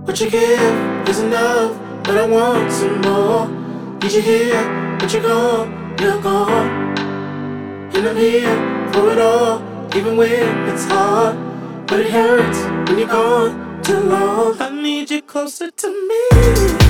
What you give is enough, but I want some more. Need you here, but you're gone. And I'm here for it all, even when it's hard. But it hurts when you're gone too long. I need you closer to me.